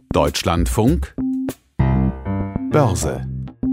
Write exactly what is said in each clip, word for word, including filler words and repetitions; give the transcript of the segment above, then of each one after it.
Deutschlandfunk Börse.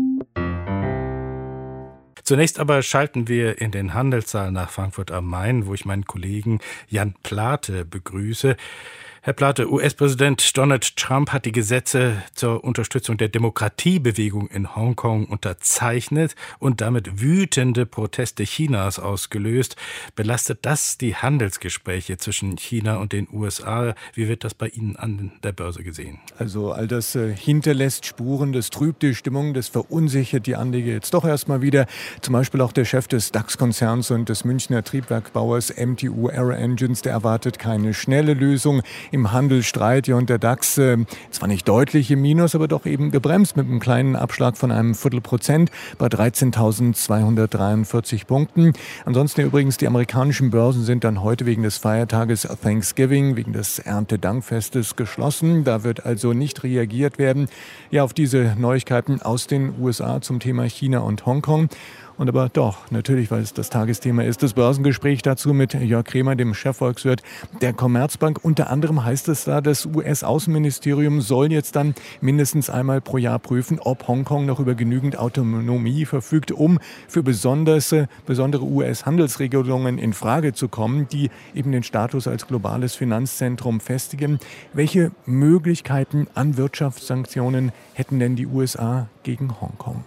Zunächst aber schalten wir in den Handelssaal nach Frankfurt am Main, wo ich meinen Kollegen Jan Plate begrüße. Herr Plate, U S-Präsident Donald Trump hat die Gesetze zur Unterstützung der Demokratiebewegung in Hongkong unterzeichnet und damit wütende Proteste Chinas ausgelöst. Belastet das die Handelsgespräche zwischen China und den U S A? Wie wird das bei Ihnen an der Börse gesehen? Also all das äh, hinterlässt Spuren, das trübt die Stimmung, das verunsichert die Anleger jetzt doch erstmal wieder. Zum Beispiel auch der Chef des DAX-Konzerns und des Münchner Triebwerkbauers M T U Aero Engines, der erwartet keine schnelle Lösung. Im Handelsstreit, ja, und der DAX äh, zwar nicht deutlich im Minus, aber doch eben gebremst mit einem kleinen Abschlag von einem Viertelprozent bei dreizehntausendzweihundertdreiundvierzig Punkten. Ansonsten übrigens, die amerikanischen Börsen sind dann heute wegen des Feiertages Thanksgiving, wegen des Erntedankfestes geschlossen. Da wird also nicht reagiert werden, ja, auf diese Neuigkeiten aus den U S A zum Thema China und Hongkong. Und aber doch, natürlich, weil es das Tagesthema ist, das Börsengespräch dazu mit Jörg Kremer, dem Chefvolkswirt der Commerzbank. Unter anderem heißt es da, das U S-Außenministerium soll jetzt dann mindestens einmal pro Jahr prüfen, ob Hongkong noch über genügend Autonomie verfügt, um für besonders, besondere U S-Handelsregelungen in Frage zu kommen, die eben den Status als globales Finanzzentrum festigen. Welche Möglichkeiten an Wirtschaftssanktionen hätten denn die U S A gegen Hongkong?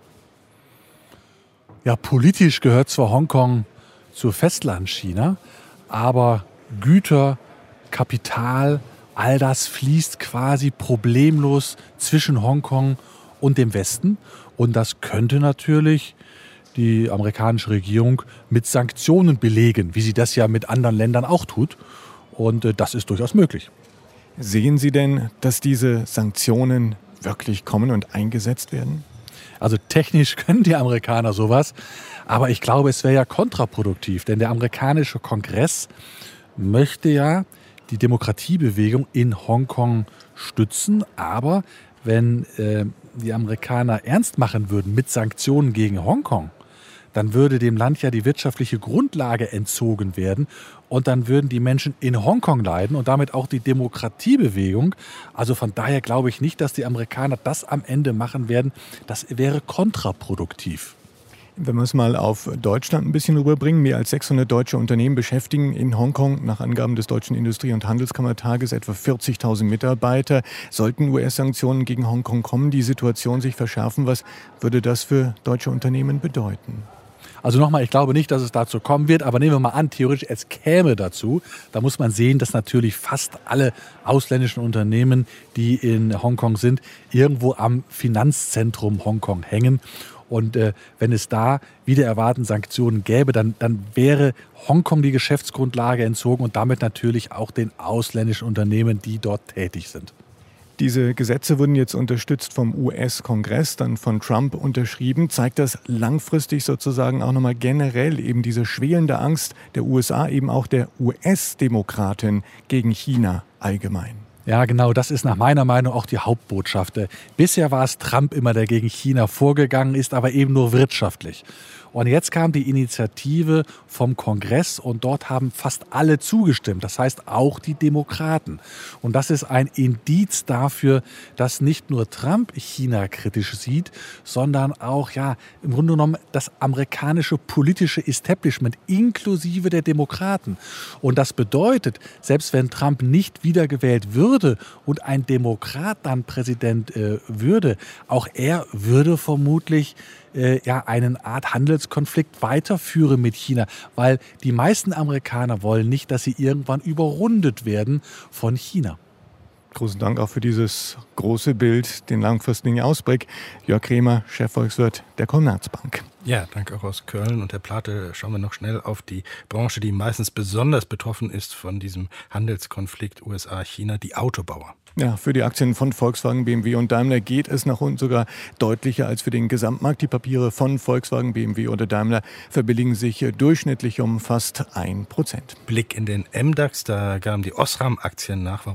Ja, politisch gehört zwar Hongkong zu Festlandchina, aber Güter, Kapital, all das fließt quasi problemlos zwischen Hongkong und dem Westen. Und das könnte natürlich die amerikanische Regierung mit Sanktionen belegen, wie sie das ja mit anderen Ländern auch tut. Und äh, das ist durchaus möglich. Sehen Sie denn, dass diese Sanktionen wirklich kommen und eingesetzt werden? Also technisch können die Amerikaner sowas, aber ich glaube, es wäre ja kontraproduktiv, denn der amerikanische Kongress möchte ja die Demokratiebewegung in Hongkong stützen, aber wenn äh, die Amerikaner ernst machen würden mit Sanktionen gegen Hongkong, dann würde dem Land ja die wirtschaftliche Grundlage entzogen werden und dann würden die Menschen in Hongkong leiden und damit auch die Demokratiebewegung. Also von daher glaube ich nicht, dass die Amerikaner das am Ende machen werden. Das wäre kontraproduktiv. Wenn wir es mal auf Deutschland ein bisschen rüberbringen, mehr als sechshundert deutsche Unternehmen beschäftigen in Hongkong nach Angaben des Deutschen Industrie- und Handelskammertages etwa vierzigtausend Mitarbeiter. Sollten U S-Sanktionen gegen Hongkong kommen, die Situation sich verschärfen, was würde das für deutsche Unternehmen bedeuten? Also nochmal, ich glaube nicht, dass es dazu kommen wird, aber nehmen wir mal an, theoretisch, es käme dazu. Da muss man sehen, dass natürlich fast alle ausländischen Unternehmen, die in Hongkong sind, irgendwo am Finanzzentrum Hongkong hängen. Und äh, wenn es da wieder erwarten Sanktionen gäbe, dann, dann wäre Hongkong die Geschäftsgrundlage entzogen und damit natürlich auch den ausländischen Unternehmen, die dort tätig sind. Diese Gesetze wurden jetzt unterstützt vom U S-Kongress, dann von Trump unterschrieben. Zeigt das langfristig sozusagen auch nochmal generell eben diese schwelende Angst der U S A, eben auch der U S-Demokraten gegen China allgemein? Ja, genau, das ist nach meiner Meinung auch die Hauptbotschaft. Bisher war es Trump immer, der gegen China vorgegangen ist, aber eben nur wirtschaftlich. Und jetzt kam die Initiative vom Kongress und dort haben fast alle zugestimmt, das heißt auch die Demokraten. Und das ist ein Indiz dafür, dass nicht nur Trump China kritisch sieht, sondern auch ja im Grunde genommen das amerikanische politische Establishment inklusive der Demokraten. Und das bedeutet, selbst wenn Trump nicht wiedergewählt würde und ein Demokrat dann Präsident äh, würde, auch er würde vermutlich äh, ja eine Art Handelskonflikt weiterführen mit China, weil die meisten Amerikaner wollen nicht, dass sie irgendwann überrundet werden von China. Großen Dank auch für dieses große Bild, den langfristigen Ausblick. Jörg Kremer, Chefvolkswirt der Commerzbank. Ja, danke auch aus Köln. Und Herr Plate, schauen wir noch schnell auf die Branche, die meistens besonders betroffen ist von diesem Handelskonflikt U S A-China, die Autobauer. Ja, für die Aktien von Volkswagen, B M W und Daimler geht es nach unten sogar deutlicher als für den Gesamtmarkt. Die Papiere von Volkswagen, B M W oder Daimler verbilligen sich durchschnittlich um fast ein Prozent. Blick in den M DAX, da gaben die Osram-Aktien nach. Warum?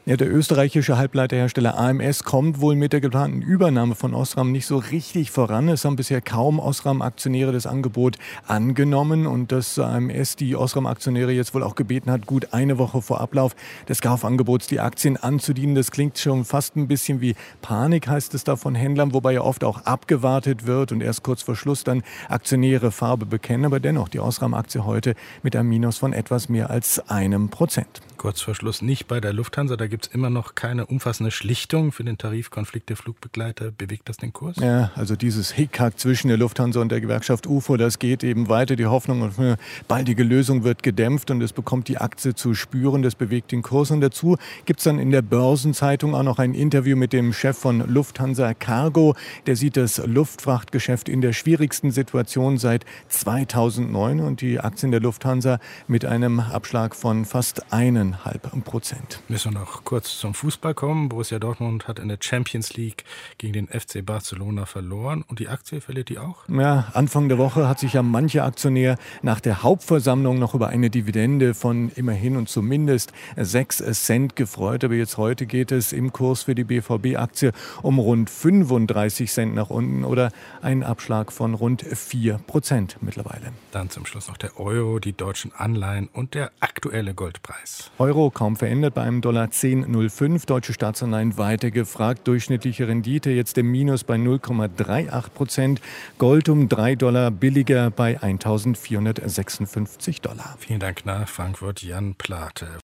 Ja, der österreichische Halbleiterhersteller A M S kommt wohl mit der geplanten Übernahme von Osram nicht so richtig voran. Es haben bisher kaum Osram-Aktionäre das Angebot angenommen und dass A M S die Osram-Aktionäre jetzt wohl auch gebeten hat, gut eine Woche vor Ablauf des Kaufangebots die Aktien anzudienen. Das klingt schon fast ein bisschen wie Panik, heißt es da von Händlern, wobei ja oft auch abgewartet wird und erst kurz vor Schluss dann Aktionäre Farbe bekennen. Aber dennoch die Osram-Aktie heute mit einem Minus von etwas mehr als einem Prozent. Kurz vor Schluss nicht bei der Lufthansa, da gibt es immer noch keine umfassende Schlichtung für den Tarifkonflikt der Flugbegleiter. Bewegt das den Kurs? Ja, also dieses Hickhack zwischen der Lufthansa und der Gewerkschaft U F O, das geht eben weiter. Die Hoffnung auf eine baldige Lösung wird gedämpft und es bekommt die Aktie zu spüren. Das bewegt den Kurs. Und dazu gibt es dann in der Börsenzeitung auch noch ein Interview mit dem Chef von Lufthansa Cargo. Der sieht das Luftfrachtgeschäft in der schwierigsten Situation seit zweitausendneun und die Aktien der Lufthansa mit einem Abschlag von fast eineinhalb Prozent. Müssen wir noch kurz zum Fußball kommen. Borussia Dortmund hat in der Champions League gegen den F C Barcelona verloren und die Aktie verliert die auch? Ja, Anfang der Woche hat sich ja mancher Aktionär nach der Hauptversammlung noch über eine Dividende von immerhin und zumindest sechs Cent gefreut. Aber jetzt heute geht es im Kurs für die B V B-Aktie um rund fünfunddreißig Cent nach unten oder einen Abschlag von rund vier Prozent mittlerweile. Dann zum Schluss noch der Euro, die deutschen Anleihen und der aktuelle Goldpreis. Euro kaum verändert bei einem Dollar zehn Komma null fünf, deutsche Staatsanleihen weiter gefragt. Durchschnittliche Rendite jetzt im Minus bei null Komma achtunddreißig Prozent. Gold um drei Dollar billiger bei eintausendvierhundertsechsundfünfzig Dollar. Vielen Dank nach Frankfurt, Jan Plate.